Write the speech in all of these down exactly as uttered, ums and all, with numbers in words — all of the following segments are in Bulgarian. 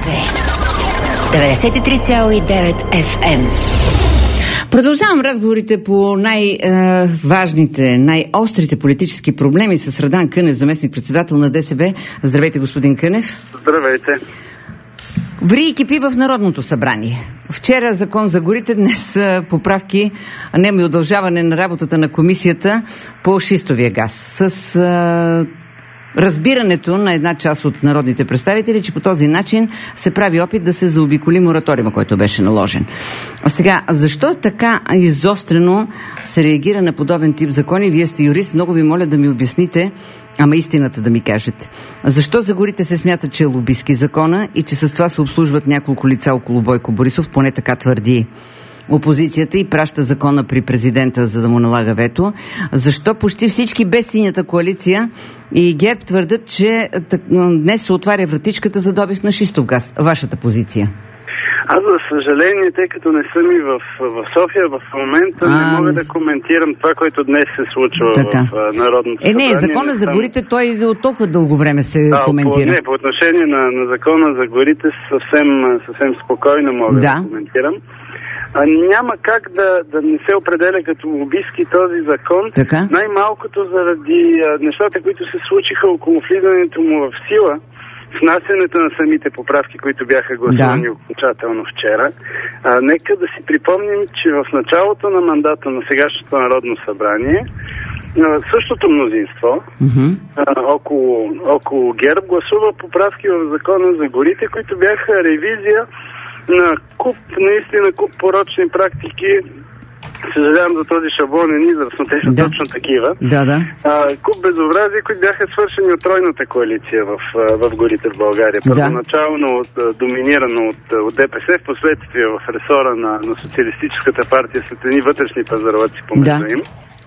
деветдесет и три цяло и девет Еф Ем. Продължавам разговорите по най-важните, най-острите политически проблеми с Радан Кънев, заместник-председател на Д С Б. Здравейте, господин Кънев. Здравейте. Ври и кипи в Народното събрание. Вчера закон за горите, днес поправки, а не и удължаване на работата на комисията по шистовия газ. С а, разбирането на една част от народните представители, че по този начин се прави опит да се заобиколи мораториума, който беше наложен. А сега, защо така изострено се реагира на подобен тип закони? Вие сте юрист, много ви моля да ми обясните, ама истината да ми кажете. Защо за горите се смята, че е лобистки закона и че с това се обслужват няколко лица около Бойко Борисов, поне така твърди опозицията, и праща закона при президента, за да му налага вето? Защо почти всички без синята коалиция и ГЕРБ твърдят, че днес се отваря вратичката за добив на шистов газ? Вашата позиция? Аз, за съжаление, тъй като не съм и в, в София в момента, а, не мога не... да коментирам това, което днес се случва така в Народното събрание. Е, не, закона не за горите, съм... той от толкова дълго време се да, коментира. По, не, по отношение на, на закона за горите съвсем, съвсем спокойно мога да, да коментирам. А, няма как да, да не се определя като лобистки този закон, така? Най-малкото заради а, нещата, които се случиха около влизането му в сила, внасянето на самите поправки, които бяха гласувани да. окончателно вчера. А, нека да си припомним, че в началото на мандата на сегашното Народно събрание същото мнозинство mm-hmm. а, около, около ГЕРБ гласува поправки в закона за горите, които бяха ревизия на куп, наистина куп порочни практики. Съжалявам за този шаблонен израз, но те са да. точно такива. Да, да. А, куп безобразия, които бяха свършени от тройната коалиция в, в горите в България. Да. Първоначално от, доминирано от, от Д П С, в последствие в ресора на, на Социалистическата партия след едни вътрешни пазарлъци помежду да. им.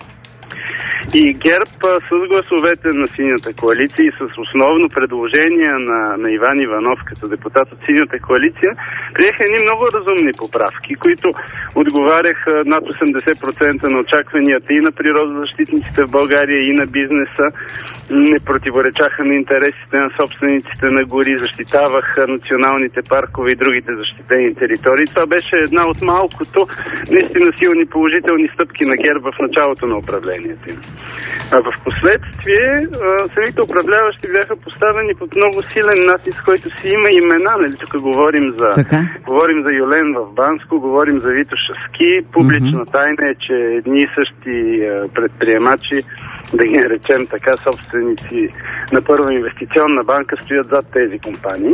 И ГЕРБ с гласовете на Синята коалиция и с основно предложение на, на Иван Иванов като депутат от Синята коалиция приеха едни много разумни поправки, които отговаряха над осемдесет процента на очакванията и на природозащитниците в България, и на бизнеса, не противоречаха на интересите на собствениците на гори, защитаваха националните паркове и другите защитени територии. Това беше една от малкото наистина силни положителни стъпки на ГЕРБ в началото на управлението им. А в последствие самите управляващи бяха поставени под много силен натиск, който си има имена. Нали? Тук говорим за, говорим за Юлен в Банско, говорим за Витоша Ски. Публична mm-hmm. тайна е, че едни и същи предприемачи, да ги наречем така, собственици на Първа инвестиционна банка, стоят зад тези компании.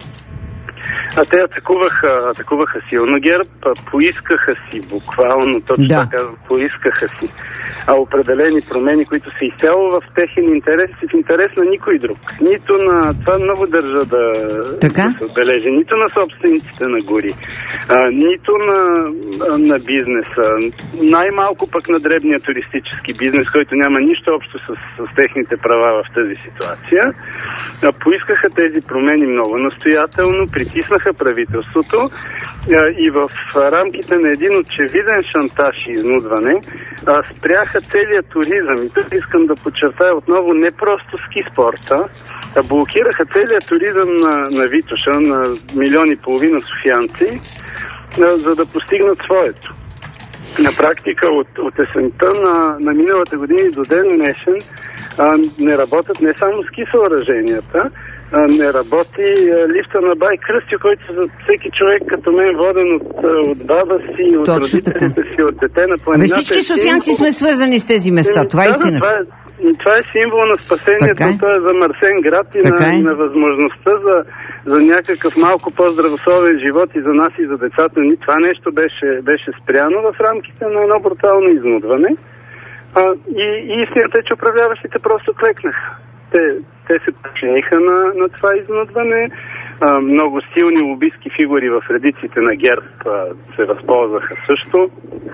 А те атакуваха, атакуваха силно ГЕРБ, поискаха си буквално, точно да. така поискаха си а определени промени, които са изцяло в техен интерес и в интерес на никой друг. Нито на, това много държа да, да се отбележи, нито на собствениците на гори, а, нито на, на бизнеса, най-малко пък на дребния туристически бизнес, който няма нищо общо с, с техните права в тази ситуация. А, поискаха тези промени много настоятелно, притиснаха правителството а, и в рамките на един очевиден шантаж и изнудване а, спряха целият туризъм. И тук искам да подчертая отново не просто ски спорта, а блокираха целият туризъм на, на Витоша, на милион и половина софиянци, а, за да постигнат своето. На практика от, от есента на, на миналата година и до ден днешен а, не работят не само ски съоръженията, а, не работи а, лифта на Бай Кръстю, който за всеки човек като мен, воден от, от баба си, от Точно родителите така. си, от дете на планината. Ами всички софиянци сме свързани с тези места, това е истина. Това е, това е символ на спасението, е. това е замърсен град и на, е. на възможността за, за някакъв малко по-здравословен живот и за нас и за децата ни. Това нещо беше, беше спряно в рамките на едно брутално изнудване. А, и, и истината е, че управляващите просто клекнаха. Те, те се подчиниха на, на това изнудване. А, много силни лобистки фигури в редиците на ГЕРБ а, се възползваха също.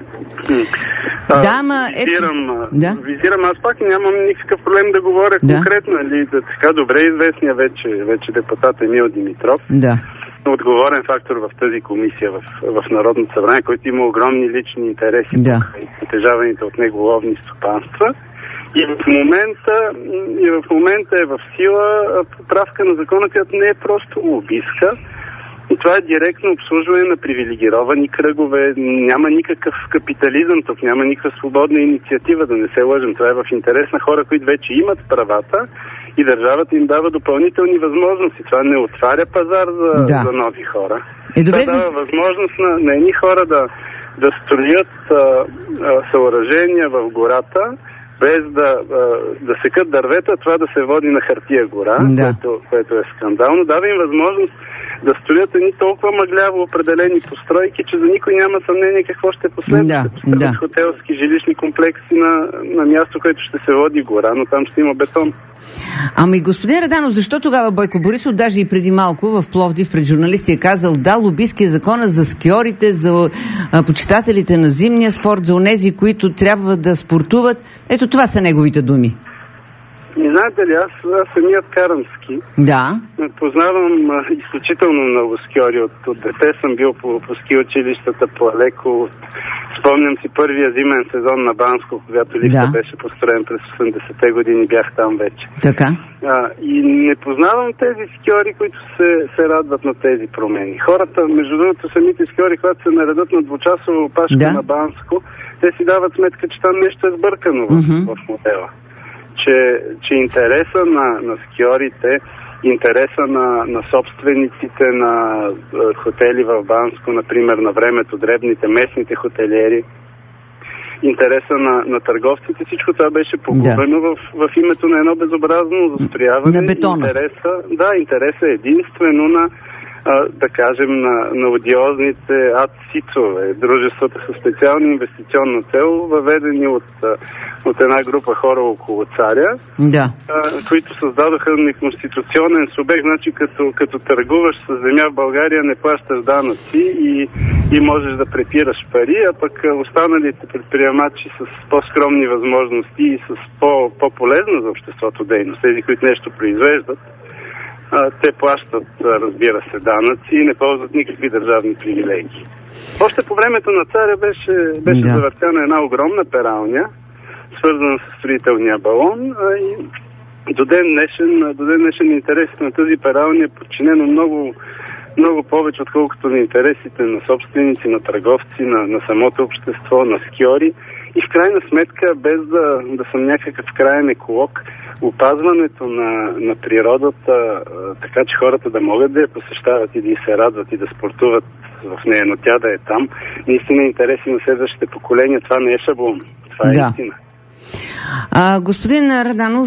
А, да, ма, визирам, ето... да. визирам, аз пак нямам никакъв проблем да говоря да. конкретно. Ли, да, така добре известния вече, вече депутат Емил Димитров. Да. Отговорен фактор в тази комисия в, в Народното събрание, който има огромни лични интереси да. по притежаваните от него ловни стопанства. И в момента, и в момента е в сила поправка на закона, която не е просто лобистка, И това е директно обслужване на привилегировани кръгове. Няма никакъв капитализъм тук, няма никаква свободна инициатива, да не се лъжим. Това е в интерес на хора, които вече имат правата и държавата им дава допълнителни възможности. Това не отваря пазар за, да. за нови хора. Е, добре, това дава възможност на, на едни хора да, да строят а, а, съоръжения в гората, без да, да секат дървета, това да се води на хартия гора, да. което, което е скандално. Дава им възможност да строят едни толкова мъгляво определени постройки, че за никой няма съмнение какво ще последва. Да, ще да. хотелски жилищни комплекси на, на място, което ще се води гора, но там ще има бетон. Ами, господин Раданов, защо тогава Бойко Борисов, даже и преди малко в Пловдив пред журналисти е казал, да, лобистки е закона за скиорите, за а, почитателите на зимния спорт, за онези, които трябва да спортуват. Ето това са неговите думи. И знаете ли, аз, аз самият карам ски. Да. Познавам а, изключително много скиори. От, от дете съм бил по, по ски училищата, по Алеко. Спомням си първия зимен сезон на Банско, когато лифта да. беше построен през осемдесетте години, бях там вече. Така. А, и не познавам тези скиори, които се, се радват на тези промени. Хората, между другото, самите скиори, когато се наредат на двучасова опашка да. на Банско, те си дават сметка, че там нещо е сбъркано в, mm-hmm. в модела. Че, че интереса на, на скиорите, интереса на, на собствениците на е, хотели в Банско, например, на времето, дребните, местните хотелиери, интереса на, на търговците, всичко това беше погубено да. в, в името на едно безобразно застрояване. На бетона. Интереса, да, интереса е единствено на а, да кажем, на, на одиозните АД-СИЦове, дружествата със специална инвестиционна цел, въведени от, от една група хора около царя, да. а, които създадоха неконституционен субект. Значи, като, като търгуваш с земя в България, не плащаш данъци и, и можеш да препираш пари, а пък останалите предприемачи с по-скромни възможности и с по, по-полезна за обществото дейност, тези, които нещо произвеждат, те плащат, разбира се, данъци и не ползват никакви държавни привилегии. Още по времето на царя беше, беше да. завъртяна една огромна пералня, свързана с строителния балон, а и до ден днешен, до ден днешен интересите на тази пералня е подчинено много, много повече, отколкото на интересите на собственици, на търговци, на, на самото общество, на скиори. И в крайна сметка, без да, да съм някакъв краен еколог, опазването на, на природата, така че хората да могат да я посещават и да й се радват и да спортуват в нея, но тя да е там, наистина интереси на следващите поколения. Това не е шаблон. Това е да. истина. А, господин Раданов,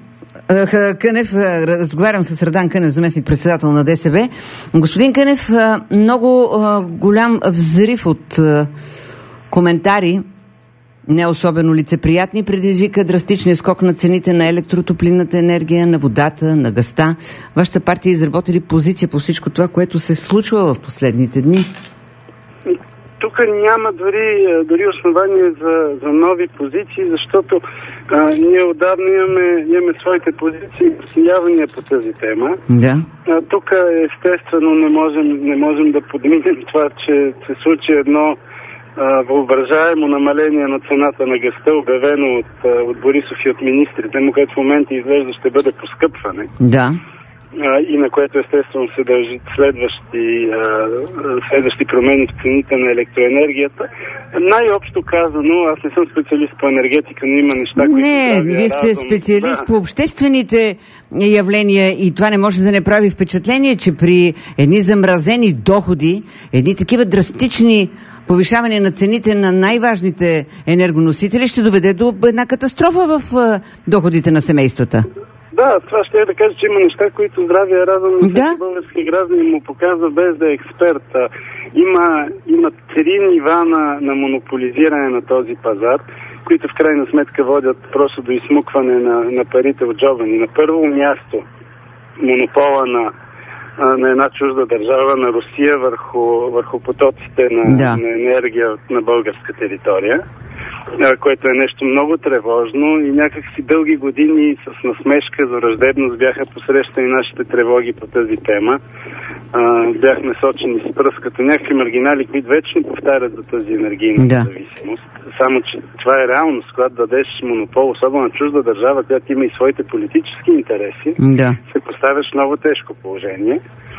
Кънев, разговарям с Радан Кънев, заместник председател на ДСБ. Господин Кънев, много голям взрив от коментари, не особено лицеприятни, предизвика драстичния скок на цените на електротоплинната енергия, на водата, на газта. Вашата партия изработили позиция по всичко това, което се случва в последните дни? Тук няма дори, дори основание за, за нови позиции, защото а, ние отдавна имаме, имаме своите позиции и отстоявания по тази тема. Да. А, тук естествено не можем, не можем да подминем това, че се случи едно въображаемо намаление на цената на газта, обявено от, от Борисов и от министрите му, което в момента изглежда ще бъде поскъпване. Да. А, и на което естествено се дължат следващи, а, следващи промени в цените на електроенергията. Най-общо казано, аз не съм специалист по енергетика, но има неща, които... Не, вие сте разум. специалист да. по обществените явления и това не може да не прави впечатление, че при едни замразени доходи, едни такива драстични повишаване на цените на най-важните енергоносители ще доведе до една катастрофа в доходите на семействата. Да, това ще е да кажа, че има неща, които здравия разум на да? всеки български граждани му показва без да е експерт. Има, има три нива на, на монополизиране на този пазар, които в крайна сметка водят просто до изсмукване на, на парите от джоба ни. На първо място монопола на на една чужда държава, на Русия, върху, върху потоците на, да. на енергия на българска територия, което е нещо много тревожно и някакси дълги години с насмешка за враждебност бяха посрещани нашите тревоги по тази тема. А, бяхме сочени с пръст като някакви маргинали, които вечно повтарят за тази енергийна да. зависимост. Само, че това е реалност, когато дадеш монопол, особено на чужда държава, която има и своите политически интереси, да. се поставяш в много тежко положение.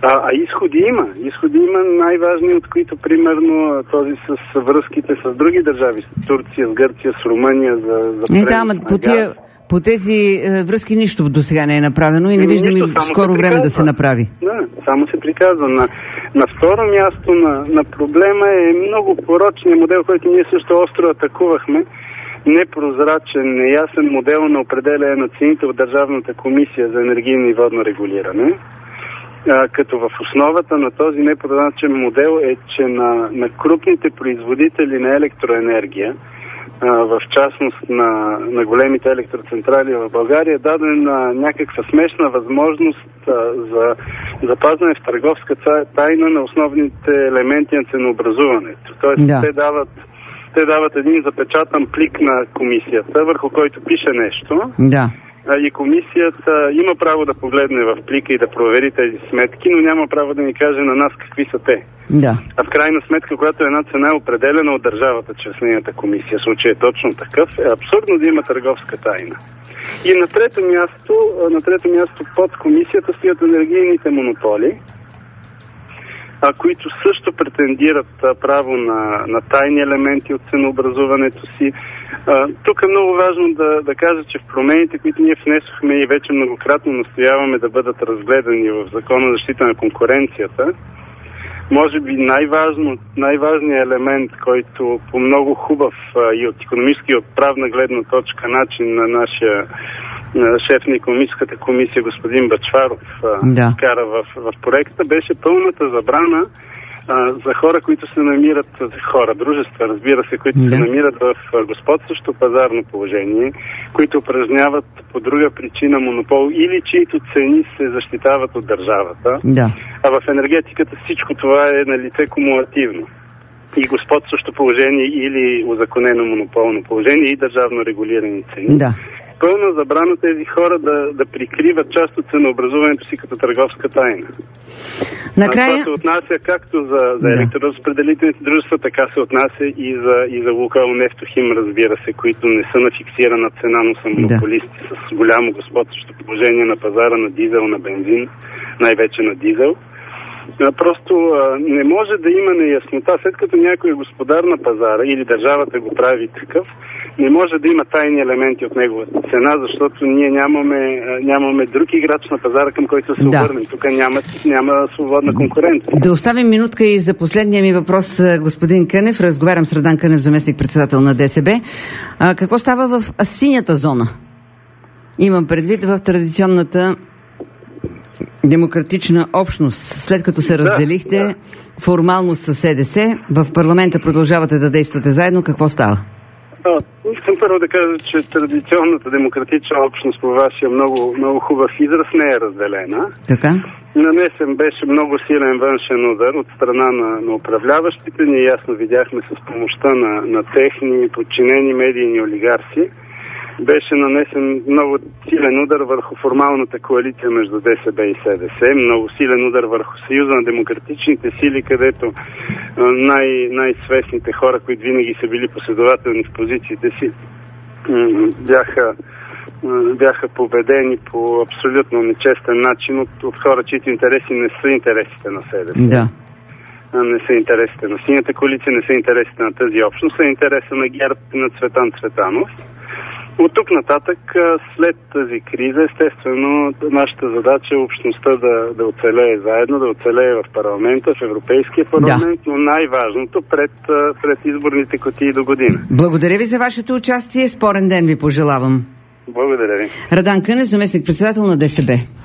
А, а изходи има. Изходи има най-важни, от които примерно този с връзките с други държави, с Турция, с Гърция, с Румъния за, за не, да, ама по, тия, по тези е, връзки нищо до сега не е направено и не виждам и в скоро време да се направи. Да, само се приказва. На, на второ място на, на проблема е много порочният модел, който ние също остро атакувахме. Непрозрачен, неясен модел на определяне на цените от Държавната комисия за енергийно и водно регулиране. А, като в основата на този непрозрачен модел е, че на, на крупните производители на електроенергия, а, в частност на, на големите електроцентрали в България, е дадена някаква смешна възможност а, за запазване в търговска тайна на основните елементи на ценообразуването. Тоест, да. те дават Те дават един запечатан плик на комисията, върху който пише нещо. Да. И комисията има право да погледне в плика и да провери тези сметки, но няма право да ни каже на нас какви са те. Да. А в крайна сметка, когато една цена е определена от държавата чрез нейната комисия, в случай е точно такъв, е абсурдно да има търговска тайна. И на трето място, на трето място под комисията стоят енергийните монополи, а, които също претендират а, право на, на тайни елементи от ценообразуването си. А, тук е много важно да, да кажа, че в промените, които ние внесохме и вече многократно настояваме да бъдат разгледани в Закона за защита на конкуренцията, може би най-важно, най-важният елемент, който по много хубав а, и от икономически и от правна гледна точка начин на нашия шеф на икономическата комисия господин Бъчваров да. кара в, в проекта, беше пълната забрана а, за хора, които се намират, за хора, дружества, разбира се, които да. се намират в господстващо пазарно положение, които упражняват по друга причина монопол или чието цени се защитават от държавата. Да. А в енергетиката всичко това е на лице кумулативно. И господстващо положение или узаконено монополно положение и държавно регулирани цени. Да. Пълна забрана тези хора да, да прикриват част от ценообразуването си като търговска тайна. Накрая... Това се отнася както за, за да. електроразпределителните дружества, така се отнася и за, и за Лукойл, Нефтохим, разбира се, които не са на фиксирана цена, но са монополисти да. с голямо господстващо положение на пазара на дизел, на бензин, най-вече на дизел. Просто а, не може да има неяснота, след като някой е господар на пазара или държавата го прави такъв, не може да има тайни елементи от неговата цена, защото ние нямаме, нямаме друг играч на пазара, към който се да. обърнем. Тук няма, няма свободна конкуренция. Да оставим минутка и за последния ми въпрос, господин Кънев. Разговарям с Радан Кънев, заместник-председател на ДСБ. А, какво става в синята зона? Имам предвид в традиционната демократична общност. След като се разделихте да, да. формално с СДС, в парламента продължавате да действате заедно. Какво става? А, искам първо да кажа, че традиционната демократична общност по вашия много, много хубав израз не е разделена. Така? Нанесен беше много силен външен удар от страна на, на управляващите. Ние ясно видяхме с помощта на, на техни подчинени медийни олигарси. Беше нанесен много силен удар върху формалната коалиция между ДСБ и СДС, много силен удар върху Съюза на демократичните сили, където най- най-свестните хора, които винаги са били последователни в позициите си, бяха, бяха победени по абсолютно нечестен начин от, от хора, чието интереси не са интересите на СДС. Да. Не са интересите на синята коалиция, не са интересите на тази общност, са интереса на ГЕРБ и на Цветан Цветанов. От тук нататък, след тази криза, естествено, нашата задача е общността да, да оцелее заедно, да оцелее в парламента, в Европейския парламент, да. но най-важното пред, пред изборните кутии до година. Благодаря ви за вашето участие. Спорен ден ви пожелавам. Благодаря ви. Радан Кънев, заместник-председател на ДСБ.